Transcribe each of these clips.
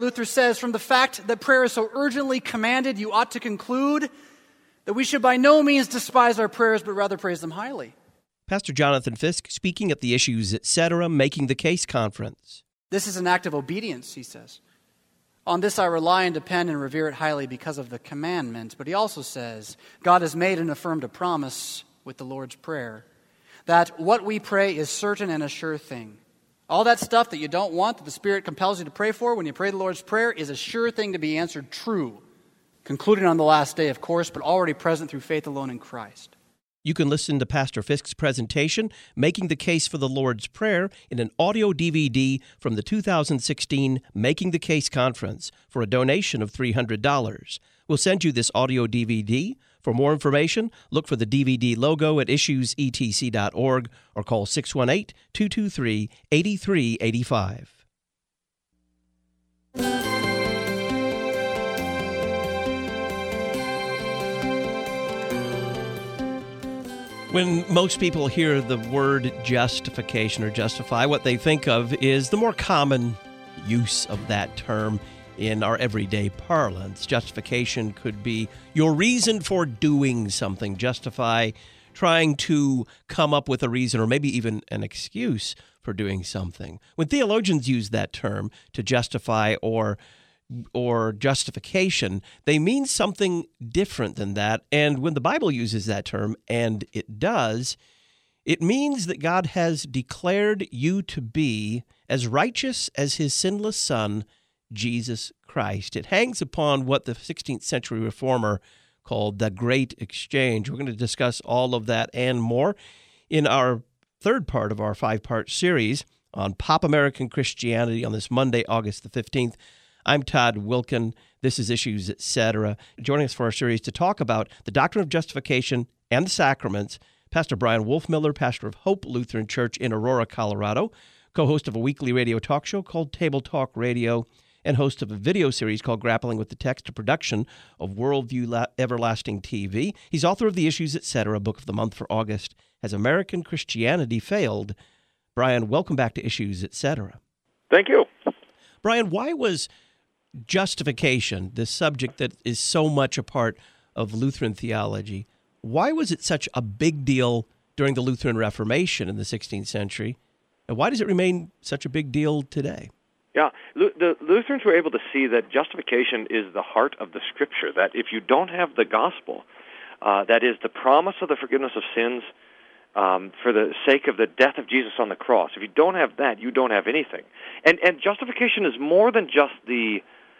Luther says, from the fact that prayer is so urgently commanded, you ought to conclude that we should by no means despise our prayers, but rather praise them highly. Pastor Jonathan Fisk speaking at the Issues Etc. Making the Case conference. This is an act of obedience, he says. On this I rely and depend and revere it highly because of the commandment. But he also says, God has made and affirmed a promise with the Lord's Prayer, that what we pray is certain and a sure thing. All that stuff that you don't want, that the Spirit compels you to pray for, when you pray the Lord's Prayer, is a sure thing to be answered true. Concluding on the last day, of course, but already present through faith alone in Christ. You can listen to Pastor Fisk's presentation, Making the Case for the Lord's Prayer, in an audio DVD from the 2016 Making the Case Conference for a donation of $300. We'll send you this audio DVD. For more information, look for the DVD logo at issuesetc.org or call 618-223-8385. When most people hear the word justification or justify, what they think of is the more common use of that term in our everyday parlance. Justification could be your reason for doing something. Justify trying to come up with a reason or maybe even an excuse for doing something. When theologians use that term to justify or justification, they mean something different than that. And when the Bible uses that term, and it does, it means that God has declared you to be as righteous as his sinless Son, Jesus Christ. It hangs upon what the 16th century reformer called the Great Exchange. We're going to discuss all of that and more in our third part of our 5-part series on Pop American Christianity on this Monday, August the 15th. I'm Todd Wilkin. This is Issues Etc. Joining us for our series to talk about the doctrine of justification and the sacraments, Pastor Brian Wolfmiller, pastor of Hope Lutheran Church in Aurora, Colorado, co-host of a weekly radio talk show called Table Talk Radio, and host of a video series called Grappling with the Text, a production of Worldview Everlasting TV. He's author of the Issues Etc., book of the month for August, Has American Christianity Failed? Brian, welcome back to Issues Etc. Thank you. Brian, why was justification, the subject that is so much a part of Lutheran theology, why was it such a big deal during the Lutheran Reformation in the 16th century? And why does it remain such a big deal today? Yeah, the Lutherans were able to see that justification is the heart of the Scripture, that if you don't have the gospel, that is the promise of the forgiveness of sins for the sake of the death of Jesus on the cross, if you don't have that, you don't have anything. And justification is more than just the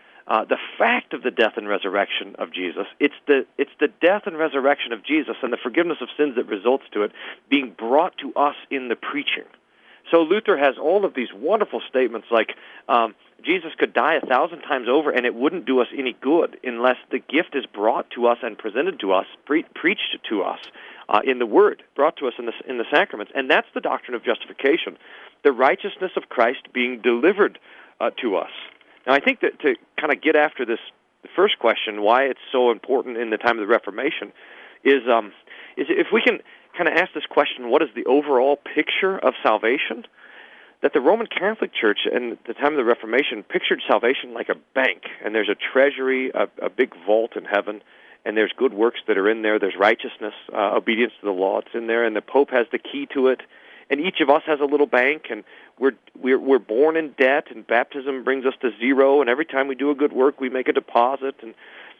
fact of the death and resurrection of Jesus. It's the death and resurrection of Jesus and the forgiveness of sins that results to it being brought to us in the preaching. So Luther has all of these wonderful statements like Jesus could die 1,000 times over and it wouldn't do us any good unless the gift is brought to us and presented to us, preached to us in the Word, brought to us in the sacraments. And that's the doctrine of justification, the righteousness of Christ being delivered to us. Now, I think that to kind of get after this, the first question, why it's so important in the time of the Reformation, is if we can kind of ask this question, what is the overall picture of salvation? That the Roman Catholic Church in the time of the Reformation pictured salvation like a bank, and there's a treasury, a big vault in heaven, and there's good works that are in there. There's righteousness, obedience to the law, it's in there, and the Pope has the key to it. And each of us has a little bank, and we're born in debt, and baptism brings us to zero, and every time we do a good work, we make a deposit, and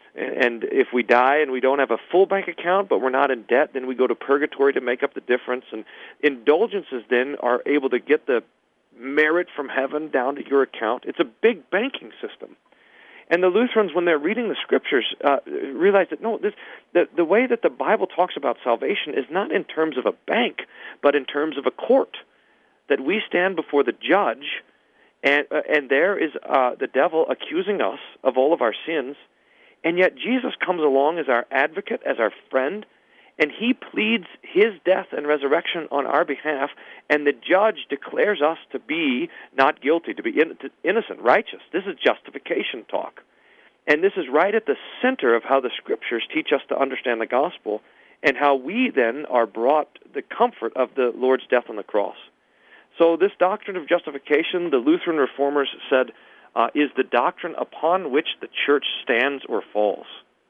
if we die and we don't have a full bank account, but we're not in debt, then we go to purgatory to make up the difference. And indulgences then are able to get the merit from heaven down to your account. It's a big banking system. And the Lutherans, when they're reading the Scriptures, realize that, no, the way that the Bible talks about salvation is not in terms of a bank, but in terms of a court, that we stand before the judge, and there is the devil accusing us of all of our sins, and yet Jesus comes along as our advocate, as our friend, and he pleads his death and resurrection on our behalf, and the judge declares us to be not guilty, to be innocent, righteous. This is justification talk. And this is right at the center of how the Scriptures teach us to understand the gospel and how we then are brought the comfort of the Lord's death on the cross. So this doctrine of justification, the Lutheran reformers said, is the doctrine upon which the church stands or falls.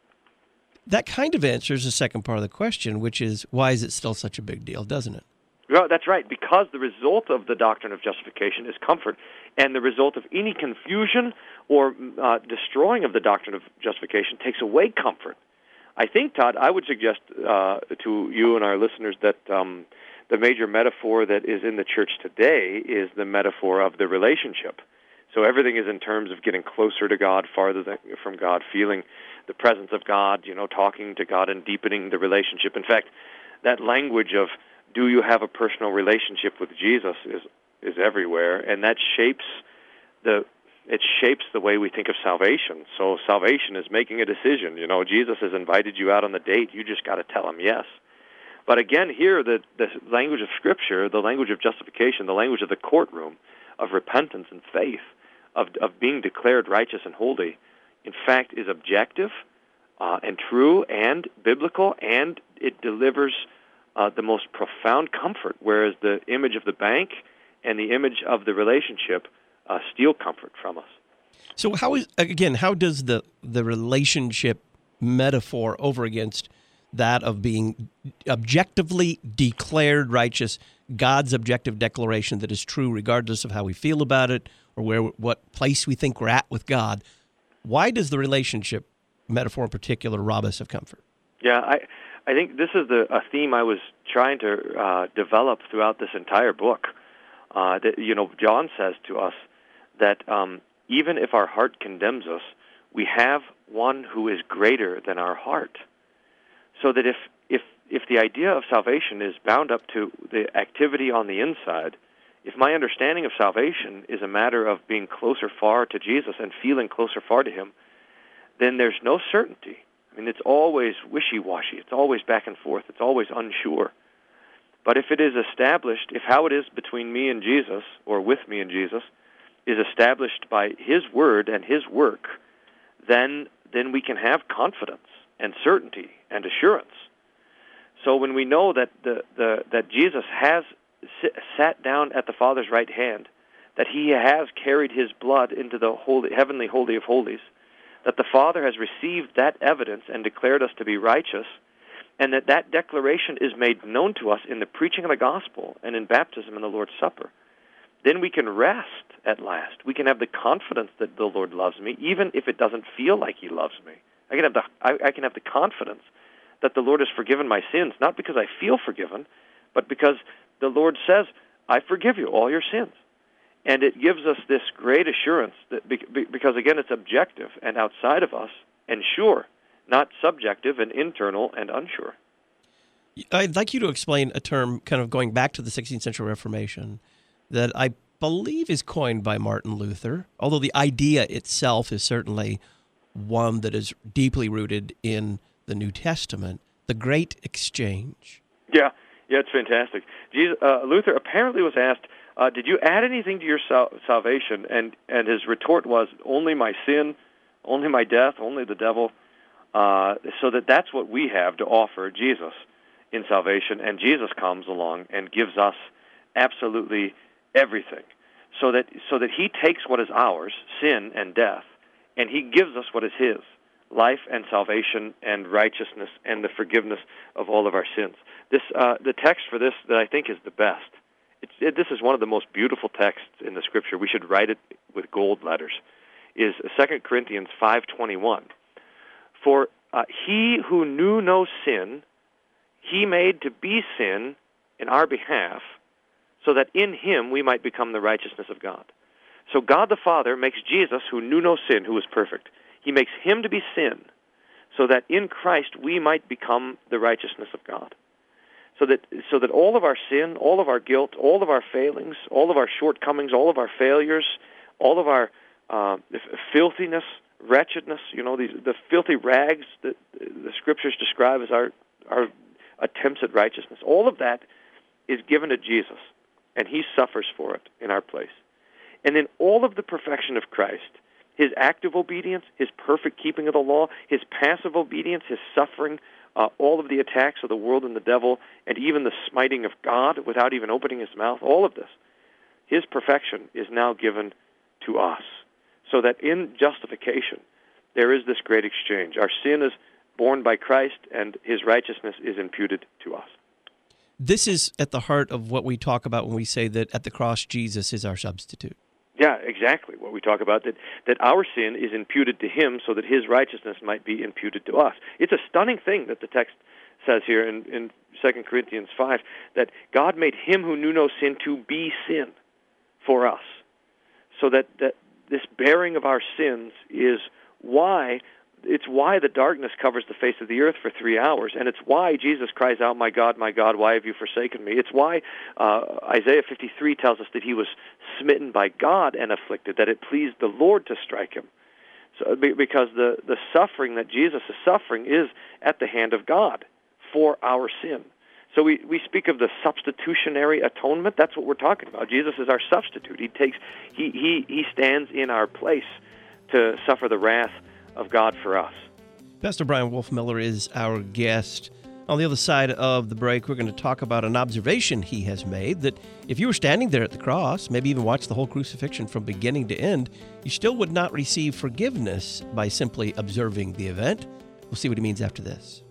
That kind of answers the second part of the question, which is, why is it still such a big deal, doesn't it? Well, that's right, because the result of the doctrine of justification is comfort, and the result of any confusion or destroying of the doctrine of justification takes away comfort. I think, Todd, I would suggest to you and our listeners that the major metaphor that is in the church today is the metaphor of the relationship. So everything is in terms of getting closer to God, farther from God, feeling the presence of God, talking to God and deepening the relationship. In fact, that language of do you have a personal relationship with Jesus is everywhere, and that shapes the way we think of salvation. So salvation is making a decision. Jesus has invited you out on the date. You just got to tell him yes. But again, here, the language of Scripture, the language of justification, the language of the courtroom, of repentance and faith, of being declared righteous and holy, in fact, is objective and true and biblical, and it delivers the most profound comfort, whereas the image of the bank and the image of the relationship steal comfort from us. So how does the relationship metaphor over against that of being objectively declared righteous, God's objective declaration that is true regardless of how we feel about it or what place we think we're at with God, why does the relationship metaphor in particular rob us of comfort? Yeah, I think this is a theme I was trying to develop throughout this entire book. That John says to us that even if our heart condemns us, we have one who is greater than our heart. So that if the idea of salvation is bound up to the activity on the inside, if my understanding of salvation is a matter of being closer far to Jesus and feeling closer far to him, then there's no certainty. I mean, it's always wishy-washy. It's always back and forth. It's always unsure. But if it is established, if how it is between me and Jesus, or with me and Jesus, is established by his word and his work, then we can have confidence and certainty and assurance. So when we know that that Jesus has sat down at the Father's right hand, that he has carried his blood into the heavenly holy of holies, that the Father has received that evidence and declared us to be righteous, and that declaration is made known to us in the preaching of the gospel and in baptism and the Lord's Supper, then we can rest at last. We can have the confidence that the Lord loves me, even if it doesn't feel like he loves me. I can have the confidence that the Lord has forgiven my sins, not because I feel forgiven, but because the Lord says, I forgive you all your sins. And it gives us this great assurance that because, again, it's objective and outside of us and sure, not subjective and internal and unsure. I'd like you to explain a term kind of going back to the 16th century Reformation that I believe is coined by Martin Luther, although the idea itself is certainly one that is deeply rooted in the New Testament, the Great Exchange. Yeah, it's fantastic. Luther apparently was asked, did you add anything to your salvation? And his retort was, only my sin, only my death, only the devil. So that's what we have to offer Jesus in salvation. And Jesus comes along and gives us absolutely everything. So that he takes what is ours, sin and death, and he gives us what is his, life and salvation and righteousness and the forgiveness of all of our sins. The text for this that I think is the best. This is one of the most beautiful texts in the Scripture. We should write it with gold letters. Is 2 Corinthians 5:21. For he who knew no sin, he made to be sin in our behalf, so that in him we might become the righteousness of God. So God the Father makes Jesus, who knew no sin, who was perfect, he makes him to be sin, so that in Christ we might become the righteousness of God. So that all of our sin, all of our guilt, all of our failings, all of our shortcomings, all of our failures, all of our filthiness, wretchedness, the filthy rags that the Scriptures describe as our attempts at righteousness, all of that is given to Jesus, and he suffers for it in our place. And then all of the perfection of Christ, his active obedience, his perfect keeping of the law, his passive obedience, his suffering, all of the attacks of the world and the devil, and even the smiting of God without even opening his mouth, all of this, his perfection is now given to us, So that in justification, there is this great exchange. Our sin is borne by Christ, and his righteousness is imputed to us. This is at the heart of what we talk about when we say that at the cross, Jesus is our substitute. Yeah, exactly. What we talk about, that our sin is imputed to him so that his righteousness might be imputed to us. It's a stunning thing that the text says here in 2 Corinthians 5, that God made him who knew no sin to be sin for us. So that this bearing of our sins is why the darkness covers the face of the earth for 3 hours, and it's why Jesus cries out, my God, why have you forsaken me?" It's why Isaiah 53 tells us that he was smitten by God and afflicted, that it pleased the Lord to strike him. So, because the suffering that Jesus is suffering is at the hand of God for our sin. So we speak of the substitutionary atonement. That's what we're talking about. Jesus is our substitute. He stands in our place to suffer the wrath of God for us. Pastor Brian Wolfmueller is our guest. On the other side of the break, we're going to talk about an observation he has made, that if you were standing there at the cross, maybe even watched the whole crucifixion from beginning to end, you still would not receive forgiveness by simply observing the event. We'll see what he means after this.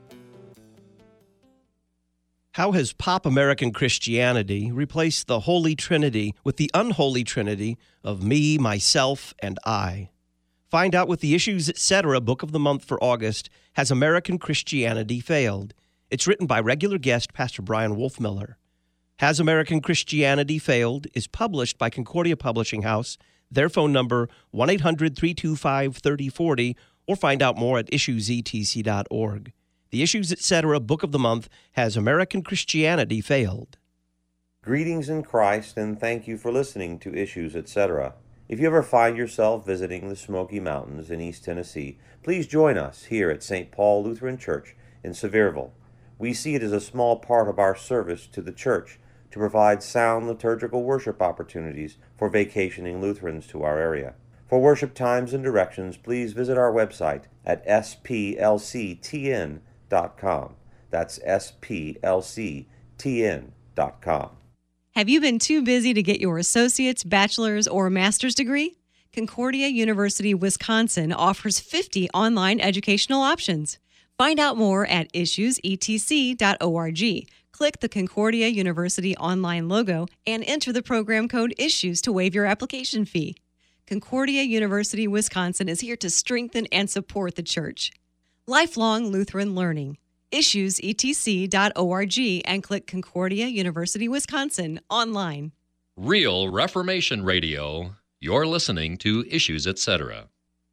How has pop American Christianity replaced the Holy Trinity with the unholy Trinity of me, myself, and I? Find out with the Issues Etc. Book of the Month for August, Has American Christianity Failed? It's written by regular guest Pastor Brian Wolfmueller. Has American Christianity Failed is published by Concordia Publishing House. Their phone number, 1-800-325-3040, or find out more at issuesetc.org. The Issues Etc. Book of the Month, Has American Christianity Failed? Greetings in Christ, and thank you for listening to Issues Etc. If you ever find yourself visiting the Smoky Mountains in East Tennessee, please join us here at St. Paul Lutheran Church in Sevierville. We see it as a small part of our service to the church to provide sound liturgical worship opportunities for vacationing Lutherans to our area. For worship times and directions, please visit our website at splctn.com. That's splctn.com. Have you been too busy to get your associate's, bachelor's, or master's degree? Concordia University Wisconsin offers 50 online educational options. Find out more at issuesetc.org. Click the Concordia University online logo and enter the program code ISSUES to waive your application fee. Concordia University Wisconsin is here to strengthen and support the church. Lifelong Lutheran learning. issuesetc.org and click Concordia University Wisconsin online. Real Reformation Radio. You're listening to Issues Etc.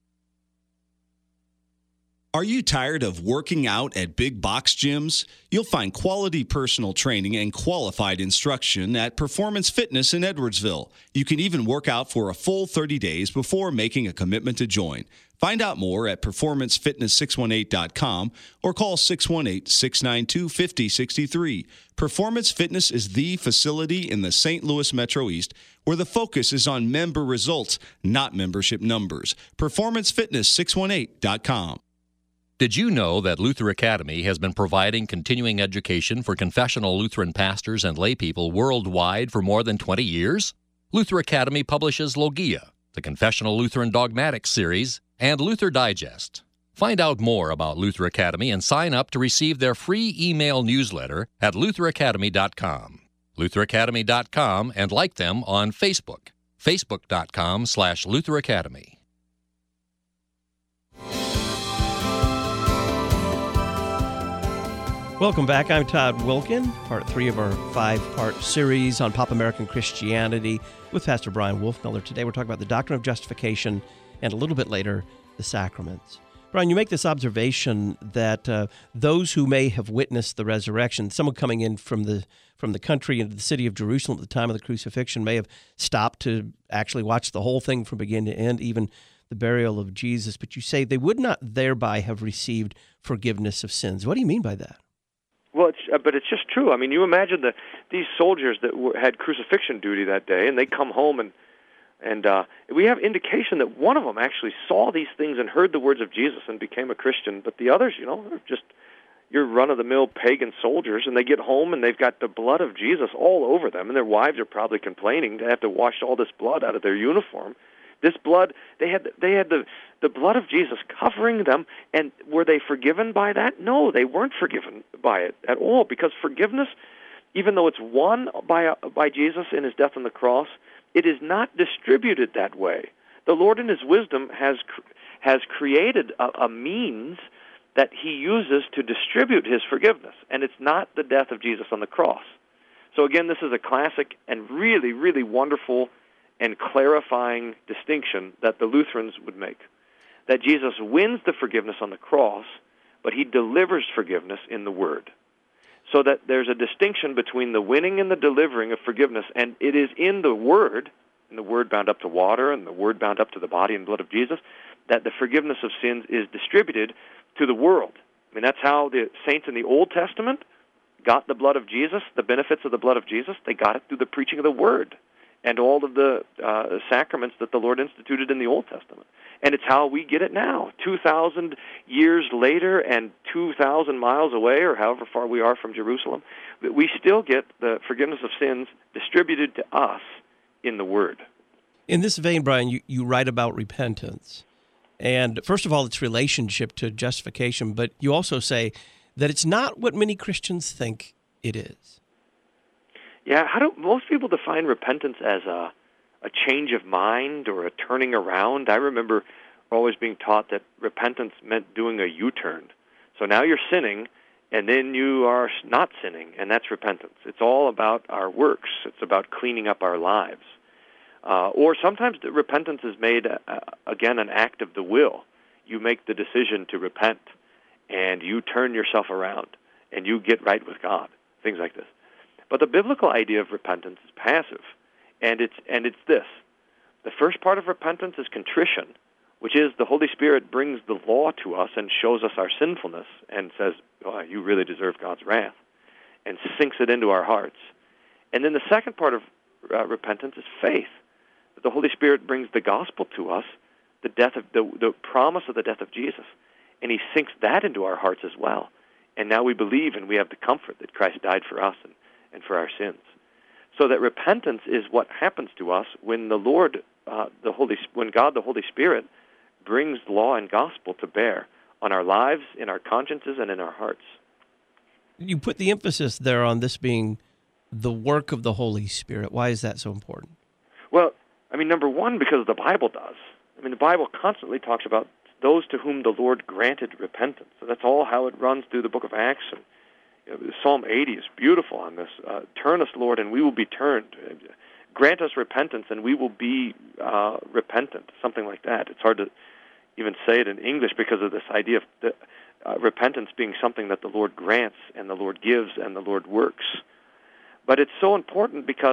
Are you tired of working out at big box gyms? You'll find quality personal training and qualified instruction at Performance Fitness in Edwardsville. You can even work out for a full 30 days before making a commitment to join. Find out more at performancefitness618.com or call 618-692-5063. Performance Fitness is the facility in the St. Louis Metro East where the focus is on member results, not membership numbers. Performancefitness618.com. Did you know that Luther Academy has been providing continuing education for confessional Lutheran pastors and laypeople worldwide for more than 20 years? Luther Academy publishes Logia, the Confessional Lutheran Dogmatics series, and Luther Digest. Find out more about Luther Academy and sign up to receive their free email newsletter at lutheracademy.com. lutheracademy.com, and like them on Facebook, facebook.com/Luther Academy. Welcome back. I'm Todd Wilkin, part 3 of our 5-part series on Pop American Christianity with Pastor Brian Wolfmueller. Today we're talking about the doctrine of justification and a little bit later, the sacraments. Brian, you make this observation that those who may have witnessed the resurrection, someone coming in from the country into the city of Jerusalem at the time of the crucifixion may have stopped to actually watch the whole thing from beginning to end, even the burial of Jesus. But you say they would not thereby have received forgiveness of sins. What do you mean by that? Well, but it's just true. I mean, you imagine these soldiers that had crucifixion duty that day, and they come home, and we have indication that one of them actually saw these things and heard the words of Jesus and became a Christian. But the others, are just your run-of-the-mill pagan soldiers, and they get home and they've got the blood of Jesus all over them, and their wives are probably complaining to have to wash all this blood out of their uniform This blood, they had the blood of Jesus covering them, and were they forgiven by that? No, they weren't forgiven by it at all, because forgiveness, even though it's won by Jesus in his death on the cross, it is not distributed that way. The Lord in his wisdom has created a means that he uses to distribute his forgiveness, and it's not the death of Jesus on the cross. So again, this is a classic and really, really wonderful and clarifying distinction that the Lutherans would make. That Jesus wins the forgiveness on the cross, but he delivers forgiveness in the Word. So that there's a distinction between the winning and the delivering of forgiveness, and it is in the Word bound up to water and the Word bound up to the body and blood of Jesus, that the forgiveness of sins is distributed to the world. I mean, that's how the saints in the Old Testament got the blood of Jesus, the benefits of the blood of Jesus. They got it through the preaching of the Word and all of the sacraments that the Lord instituted in the Old Testament. And it's how we get it now, 2,000 years later and 2,000 miles away, or however far we are from Jerusalem. We still get the forgiveness of sins distributed to us in the Word. In this vein, Brian, you write about repentance. And first of all, its relationship to justification, but you also say that it's not what many Christians think it is. Yeah, how do most people define repentance as a change of mind or a turning around? I remember always being taught that repentance meant doing a U-turn. So now you're sinning, and then you are not sinning, and that's repentance. It's all about our works. It's about cleaning up our lives. Or sometimes repentance is made, again, an act of the will. You make the decision to repent, and you turn yourself around, and you get right with God, things like this. But the biblical idea of repentance is passive, and it's this. The first part of repentance is contrition, which is the Holy Spirit brings the law to us and shows us our sinfulness and says, oh, you really deserve God's wrath, and sinks it into our hearts. And then the second part of repentance is faith. That the Holy Spirit brings the gospel to us, the promise of the death of Jesus, and he sinks that into our hearts as well. And now we believe and we have the comfort that Christ died for us and for our sins. So that repentance is what happens to us when the Lord, when God the Holy Spirit brings law and gospel to bear on our lives, in our consciences, and in our hearts. You put the emphasis there on this being the work of the Holy Spirit. Why is that so important? Well, I mean, number one, because the Bible does. I mean, the Bible constantly talks about those to whom the Lord granted repentance. So that's all how it runs through the book of Acts. And Psalm 80 is beautiful on this. Turn us, Lord, and we will be turned. Grant us repentance, and we will be repentant, something like that. It's hard to even say it in English because of this idea of repentance being something that the Lord grants and the Lord gives and the Lord works. But it's so important because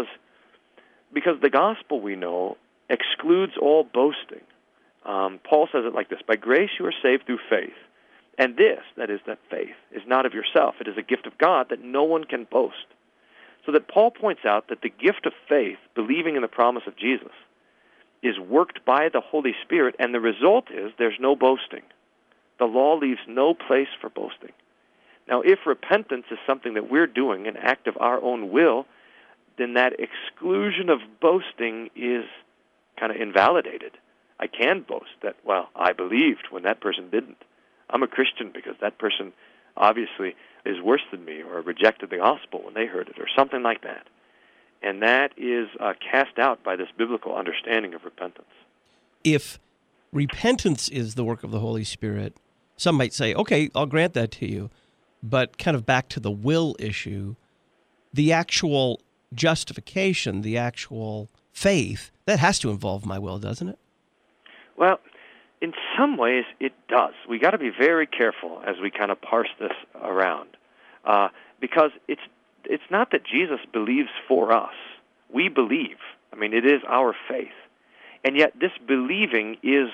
the gospel, we know, excludes all boasting. Paul says it like this: by grace you are saved through faith. And this, that is, that faith, is not of yourself. It is a gift of God that no one can boast. So that Paul points out that the gift of faith, believing in the promise of Jesus, is worked by the Holy Spirit, and the result is there's no boasting. The law leaves no place for boasting. Now, if repentance is something that we're doing, an act of our own will, then that exclusion of boasting is kind of invalidated. I can boast that, well, I believed when that person didn't. I'm a Christian because that person obviously is worse than me, or rejected the gospel when they heard it, or something like that. And that is cast out by this biblical understanding of repentance. If repentance is the work of the Holy Spirit, some might say, okay, I'll grant that to you, but kind of back to the will issue, the actual justification, the actual faith, that has to involve my will, doesn't it? Well, in some ways it does. We got to be very careful as we kind of parse this around, because it's not that Jesus believes for us. We believe. I mean, it is our faith, and yet this believing is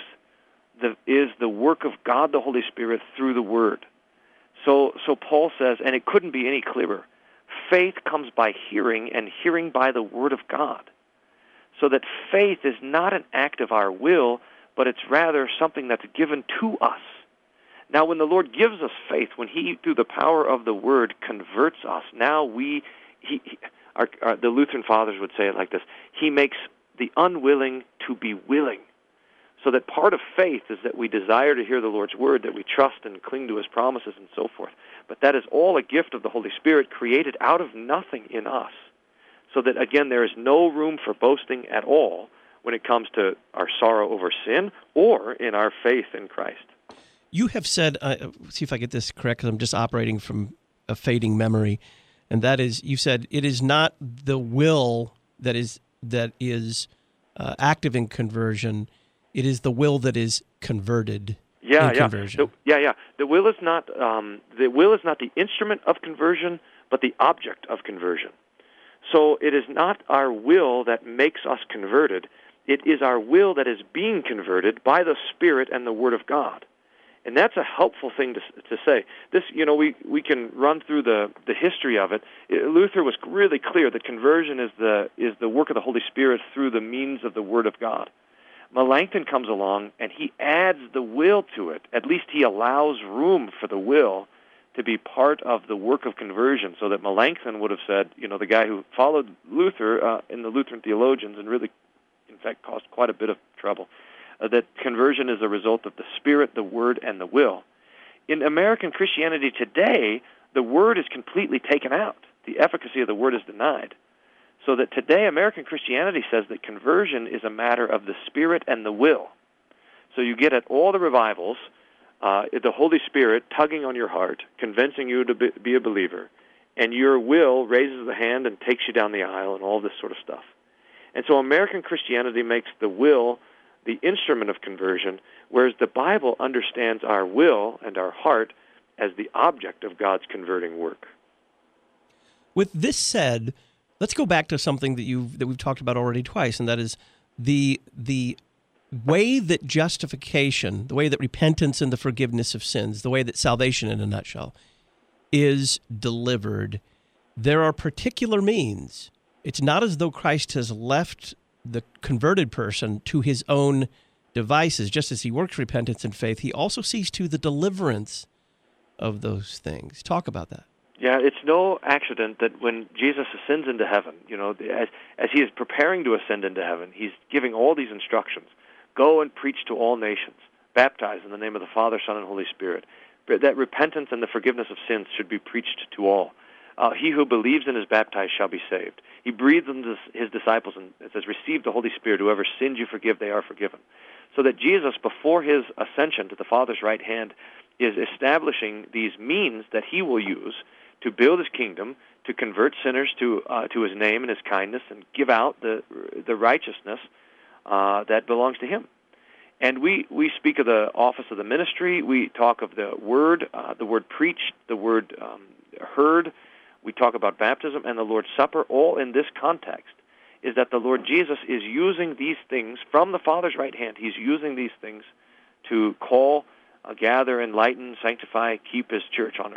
the work of God the Holy Spirit through the Word. So Paul says, and it couldn't be any clearer, faith comes by hearing, and hearing by the Word of God. So that faith is not an act of our will, but it's rather something that's given to us. Now, when the Lord gives us faith, when He, through the power of the Word, converts us, now the Lutheran Fathers would say it like this: He makes the unwilling to be willing. So that part of faith is that we desire to hear the Lord's word, that we trust and cling to his promises and so forth. But that is all a gift of the Holy Spirit created out of nothing in us. So that, again, there is no room for boasting at all when it comes to our sorrow over sin or in our faith in Christ. You have said, see if I get this correct, because I'm just operating from a fading memory, and that is, you said, it is not the will that is active in conversion, it is the will that is converted in conversion. The will is not the instrument of conversion, but the object of conversion. So it is not our will that makes us converted. It is our will that is being converted by the Spirit and the Word of God. And that's a helpful thing to say. This, we can run through the history of it. Luther was really clear that conversion is the work of the Holy Spirit through the means of the Word of God. Melanchthon comes along and he adds the will to it. At least he allows room for the will to be part of the work of conversion, so that Melanchthon would have said, the guy who followed Luther in the Lutheran theologians and really, in fact, caused quite a bit of trouble, that conversion is a result of the Spirit, the Word, and the will. In American Christianity today, the Word is completely taken out. The efficacy of the Word is denied. So that today American Christianity says that conversion is a matter of the Spirit and the will. So you get at all the revivals, the Holy Spirit tugging on your heart, convincing you to be a believer, and your will raises the hand and takes you down the aisle and all this sort of stuff. And so American Christianity makes the will the instrument of conversion, whereas the Bible understands our will and our heart as the object of God's converting work. With this said, let's go back to something that we've talked about already twice, and that is the way that justification, the way that repentance and the forgiveness of sins, the way that salvation in a nutshell is delivered. There are particular means. It's not as though Christ has left the converted person to his own devices. Just as he works repentance and faith, he also sees to the deliverance of those things. Talk about that. Yeah, it's no accident that when Jesus ascends into heaven, as he is preparing to ascend into heaven, he's giving all these instructions. Go and preach to all nations. Baptize in the name of the Father, Son, and Holy Spirit. That repentance and the forgiveness of sins should be preached to all. He who believes and is baptized shall be saved. He breathes into his disciples and says, receive the Holy Spirit. Whoever sins you forgive, they are forgiven. So that Jesus, before his ascension to the Father's right hand, is establishing these means that he will use to build his kingdom, to convert sinners to his name and his kindness, and give out the righteousness that belongs to him. And we speak of the office of the ministry. We talk of the word preached, the word heard. We talk about baptism and the Lord's Supper, all in this context, is that the Lord Jesus is using these things from the Father's right hand. He's using these things to call, gather, enlighten, sanctify, keep his church on earth.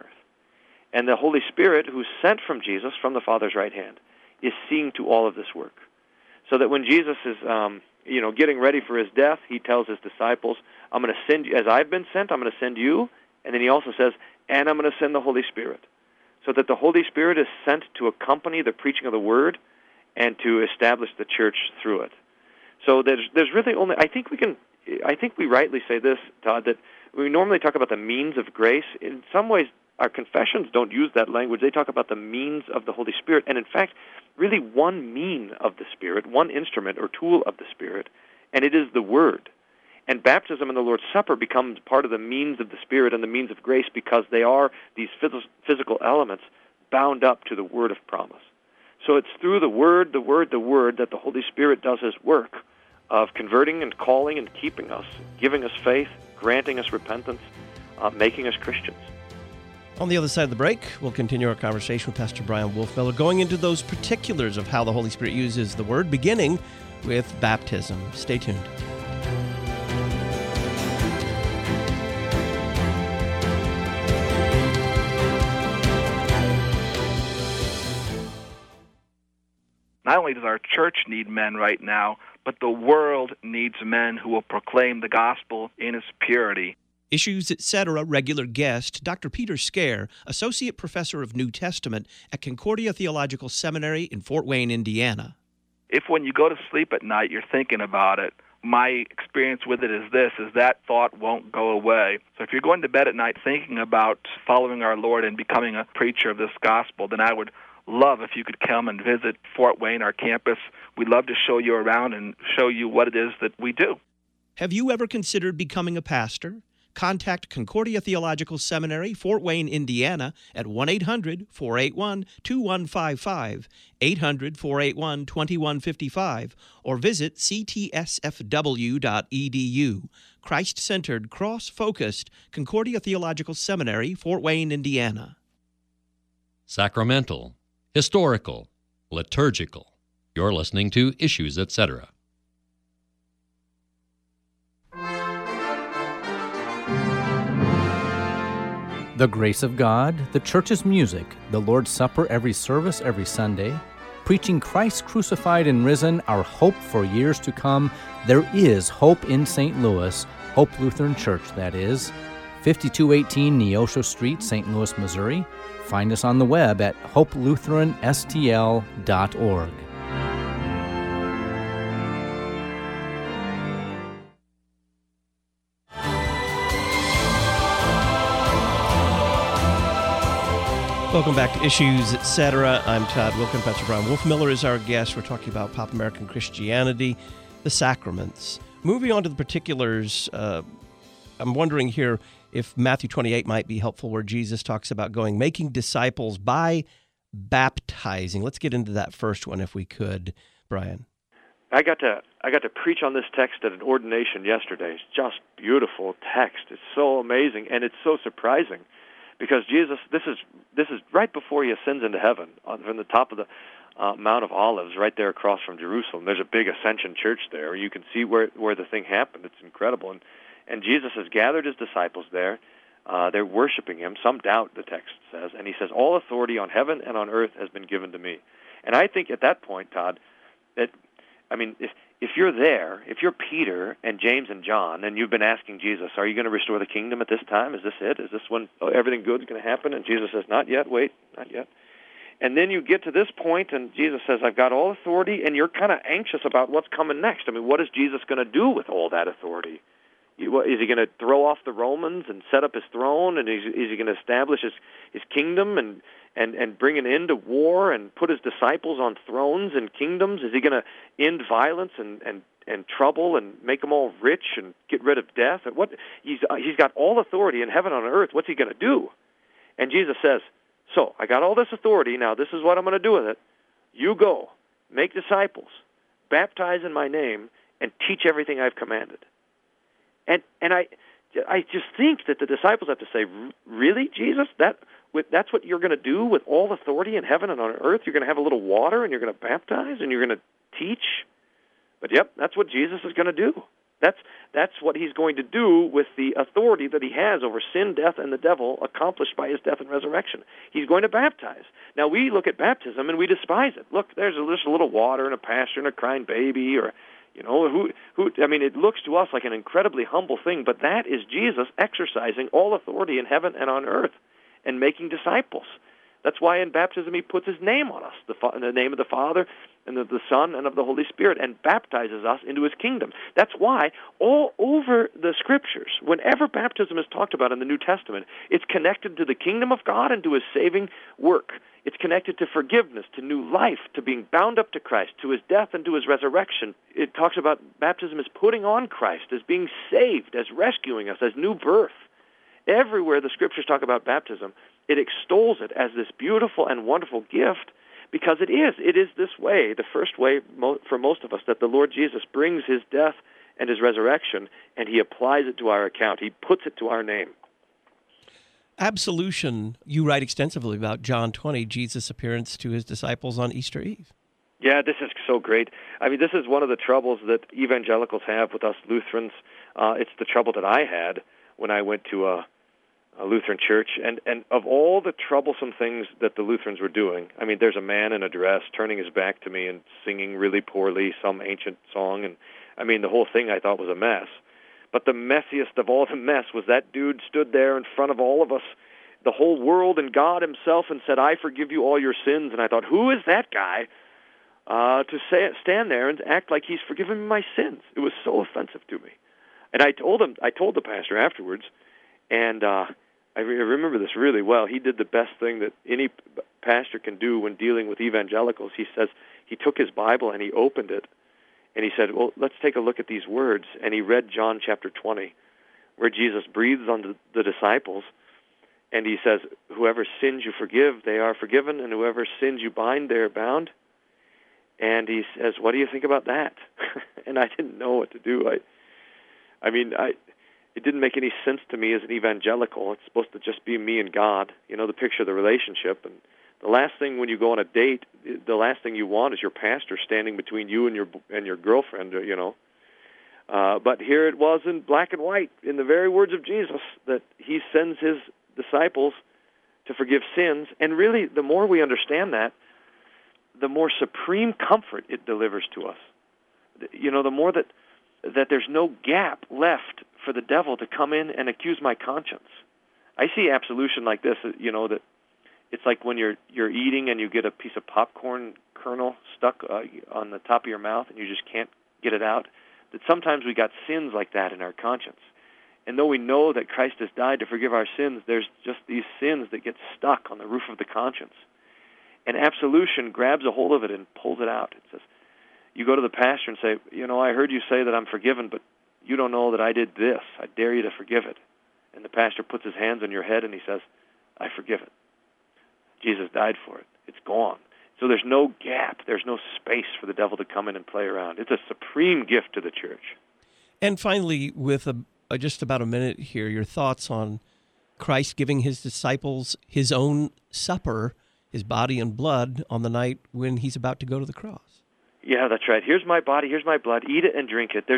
And the Holy Spirit, who's sent from Jesus, from the Father's right hand, is seeing to all of this work. So that when Jesus is getting ready for his death, he tells his disciples, I'm going to send you, as I've been sent, I'm going to send you. And then he also says, and I'm going to send the Holy Spirit. So that the Holy Spirit is sent to accompany the preaching of the Word and to establish the church through it. So there's really only, I think we rightly say this, Todd, that we normally talk about the means of grace. In some ways, our confessions don't use that language. They talk about the means of the Holy Spirit. And in fact, really one mean of the Spirit, one instrument or tool of the Spirit, and it is the Word. And baptism and the Lord's Supper becomes part of the means of the Spirit and the means of grace because they are these physical elements bound up to the word of promise. So it's through the word that the Holy Spirit does his work of converting and calling and keeping us, giving us faith, granting us repentance, making us Christians. On the other side of the break, we'll continue our conversation with Pastor Bryan Wolfmueller, going into those particulars of how the Holy Spirit uses the Word, beginning with baptism. Stay tuned. Not only does our church need men right now, but the world needs men who will proclaim the gospel in its purity. Issues, Etc. regular guest, Dr. Peter Scare, Associate Professor of New Testament at Concordia Theological Seminary in Fort Wayne, Indiana. If when you go to sleep at night you're thinking about it, my experience with it is this, is that thought won't go away. So if you're going to bed at night thinking about following our Lord and becoming a preacher of this gospel, then I would love if you could come and visit Fort Wayne, our campus. We'd love to show you around and show you what it is that we do. Have you ever considered becoming a pastor? Contact Concordia Theological Seminary, Fort Wayne, Indiana, at 1-800-481-2155, 800-481-2155, or visit ctsfw.edu. Christ-centered, cross-focused Concordia Theological Seminary, Fort Wayne, Indiana. Sacramental, historical, liturgical. You're listening to Issues, Etc. The grace of God, the church's music, the Lord's Supper every service, every Sunday, preaching Christ crucified and risen, our hope for years to come. There is hope in St. Louis, Hope Lutheran Church, that is. 5218 Neosho Street, St. Louis, Missouri. Find us on the web at hopelutheranstl.org. Welcome back to Issues, Etc. I'm Todd Wilken. Pastor Brian Wolfmiller is our guest. We're talking about Pop American Christianity, the sacraments. Moving on to the particulars, I'm wondering here if Matthew 28 might be helpful, where Jesus talks about making disciples by baptizing. Let's get into that first one if we could, Brian. I got to preach on this text at an ordination yesterday. It's just beautiful text. It's so amazing, and it's so surprising. Because Jesus, this is right before he ascends into heaven, from the top of the Mount of Olives, right there across from Jerusalem. There's a big Ascension Church there. You can see where the thing happened. It's incredible. And Jesus has gathered his disciples there. They're worshiping him. Some doubt, the text says. And he says, all authority on heaven and on earth has been given to me. And I think at that point, Todd, if you're there, if you're Peter and James and John, and you've been asking Jesus, are you going to restore the kingdom at this time? Is this it? Is this when everything good is going to happen? And Jesus says, not yet, wait, not yet. And then you get to this point, and Jesus says, I've got all authority, and you're kind of anxious about what's coming next. What is Jesus going to do with all that authority? Is he going to throw off the Romans and set up his throne, and is he going to establish his kingdom and bring an end to war and put his disciples on thrones and kingdoms? Is he going to end violence and trouble and make them all rich and get rid of death? What he's got all authority in heaven and on earth. What's he going to do? And Jesus says, so I got all this authority. Now this is what I'm going to do with it. You go, make disciples, baptize in my name, and teach everything I've commanded. And I just think that the disciples have to say, really, Jesus? That's what you're going to do with all authority in heaven and on earth? You're going to have a little water, and you're going to baptize, and you're going to teach? But yep, that's what Jesus is going to do. That's what he's going to do with the authority that he has over sin, death, and the devil, accomplished by his death and resurrection. He's going to baptize. Now, we look at baptism, and we despise it. Look, there's just a little water and a pasture and a crying baby, or it looks to us like an incredibly humble thing, but that is Jesus exercising all authority in heaven and on earth and making disciples. That's why in baptism he puts his name on us, the name of the Father and of the Son and of the Holy Spirit, and baptizes us into his kingdom. That's why all over the Scriptures, whenever baptism is talked about in the New Testament, it's connected to the kingdom of God and to his saving work. It's connected to forgiveness, to new life, to being bound up to Christ, to his death and to his resurrection. It talks about baptism as putting on Christ, as being saved, as rescuing us, as new birth. Everywhere the Scriptures talk about baptism, it extols it as this beautiful and wonderful gift, because it is this way, the first way for most of us, that the Lord Jesus brings his death and his resurrection, and he applies it to our account. He puts it to our name. Absolution, you write extensively about John 20, Jesus' appearance to his disciples on Easter Eve. Yeah, this is so great. This is one of the troubles that evangelicals have with us Lutherans. It's the trouble that I had when I went to a Lutheran church. And of all the troublesome things that the Lutherans were doing, there's a man in a dress turning his back to me and singing really poorly some ancient song. And, the whole thing I thought was a mess. But the messiest of all the mess was that dude stood there in front of all of us, the whole world and God himself, and said, I forgive you all your sins. And I thought, who is that guy? stand there and act like he's forgiven me my sins. It was so offensive to me. And I told the pastor afterwards, and I remember this really well. He did the best thing that any pastor can do when dealing with evangelicals. He says he took his Bible and he opened it, and he said, well, let's take a look at these words. And he read John chapter 20, where Jesus breathes on the disciples, and he says, whoever sins you forgive, they are forgiven, and whoever sins you bind, they are bound. And he says, what do you think about that? And I didn't know what to do. It didn't make any sense to me as an evangelical. It's supposed to just be me and God, the picture of the relationship. And the last thing when you go on a date, the last thing you want is your pastor standing between you and your girlfriend, But here it was in black and white, in the very words of Jesus, that he sends his disciples to forgive sins. And really, the more we understand that, the more supreme comfort it delivers to us. The more that there's no gap left for the devil to come in and accuse my conscience. I see absolution like this, that it's like when you're eating and you get a piece of popcorn kernel stuck on the top of your mouth and you just can't get it out. That sometimes we got sins like that in our conscience. And though we know that Christ has died to forgive our sins, there's just these sins that get stuck on the roof of the conscience. And absolution grabs a hold of it and pulls it out. It says, you go to the pastor and say, I heard you say that I'm forgiven, but you don't know that I did this. I dare you to forgive it. And the pastor puts his hands on your head and he says, I forgive it. Jesus died for it. It's gone. So there's no gap. There's no space for the devil to come in and play around. It's a supreme gift to the church. And finally, with just about a minute here, your thoughts on Christ giving his disciples his own supper, his body and blood, on the night when he's about to go to the cross. Yeah, that's right. Here's my body, here's my blood. Eat it and drink it.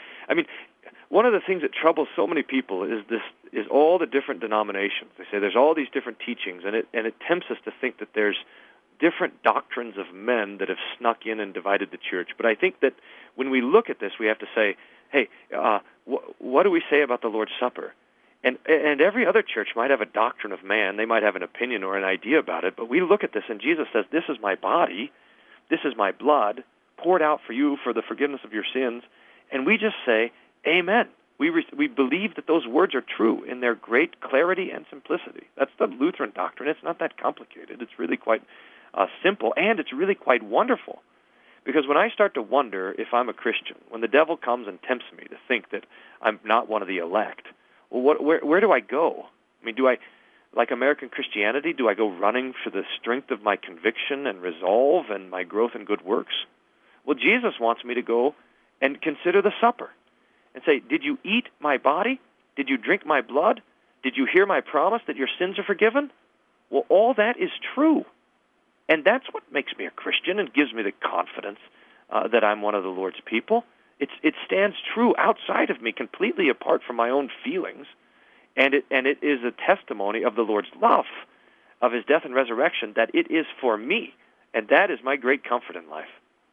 One of the things that troubles so many people is all the different denominations. They say there's all these different teachings, and it tempts us to think that there's different doctrines of men that have snuck in and divided the church. But I think that when we look at this, we have to say, hey, what do we say about the Lord's Supper? And every other church might have a doctrine of man. They might have an opinion or an idea about it. But we look at this, and Jesus says, this is my body, this is my blood, poured out for you for the forgiveness of your sins. And we just say, amen. We believe that those words are true in their great clarity and simplicity. That's the Lutheran doctrine. It's not that complicated. It's really quite simple, and it's really quite wonderful. Because when I start to wonder if I'm a Christian, when the devil comes and tempts me to think that I'm not one of the elect, well, where do I go? Do I, like American Christianity, do I go running for the strength of my conviction and resolve and my growth in good works? Well, Jesus wants me to go and consider the supper and say, did you eat my body? Did you drink my blood? Did you hear my promise that your sins are forgiven? Well, all that is true. And that's what makes me a Christian and gives me the confidence that I'm one of the Lord's people. It stands true outside of me, completely apart from my own feelings, and it is a testimony of the Lord's love, of his death and resurrection, that it is for me, and that is my great comfort in life.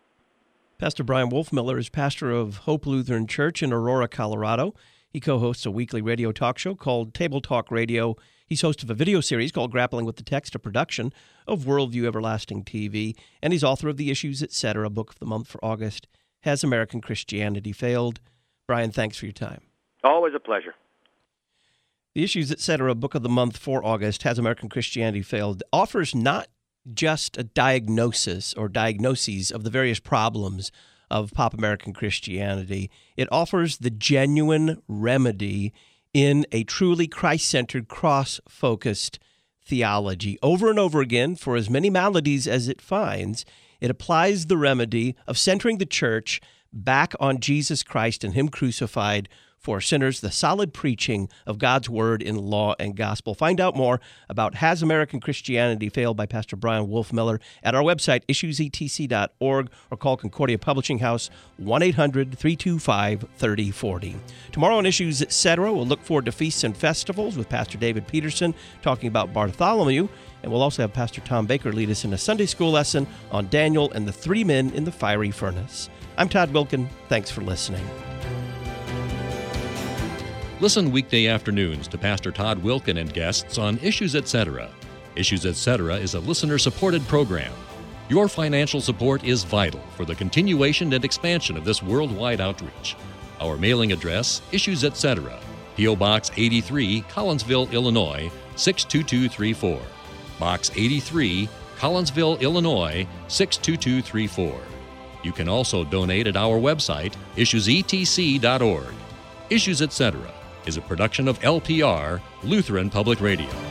Pastor Brian Wolfmueller is pastor of Hope Lutheran Church in Aurora, Colorado. He co-hosts a weekly radio talk show called Table Talk Radio. He's host of a video series called Grappling with the Text, a production of Worldview Everlasting TV, and he's author of the Issues, Etc., Book of the Month for August. Has American Christianity Failed? Brian, thanks for your time. Always a pleasure. The Issues, Etc., Book of the Month for August, Has American Christianity Failed? Offers not just a diagnosis or diagnoses of the various problems of pop American Christianity. It offers the genuine remedy in a truly Christ-centered, cross-focused theology. Over and over again, for as many maladies as it finds, it applies the remedy of centering the church back on Jesus Christ and him crucified for sinners, the solid preaching of God's word in law and gospel. Find out more about Has American Christianity Failed by Pastor Brian Wolfmueller at our website, issuesetc.org, or call Concordia Publishing House, 1-800-325-3040. Tomorrow on Issues, Etc., we'll look forward to feasts and festivals with Pastor David Peterson talking about Bartholomew, and we'll also have Pastor Tom Baker lead us in a Sunday school lesson on Daniel and the three men in the fiery furnace. I'm Todd Wilken. Thanks for listening. Listen weekday afternoons to Pastor Todd Wilken and guests on Issues, Etc. Issues, Etc. is a listener-supported program. Your financial support is vital for the continuation and expansion of this worldwide outreach. Our mailing address, Issues Etc., P.O. Box 83, Collinsville, Illinois, 62234. Box 83, Collinsville, Illinois, 62234. You can also donate at our website, issuesetc.org. Issues Etc. is a production of LPR, Lutheran Public Radio.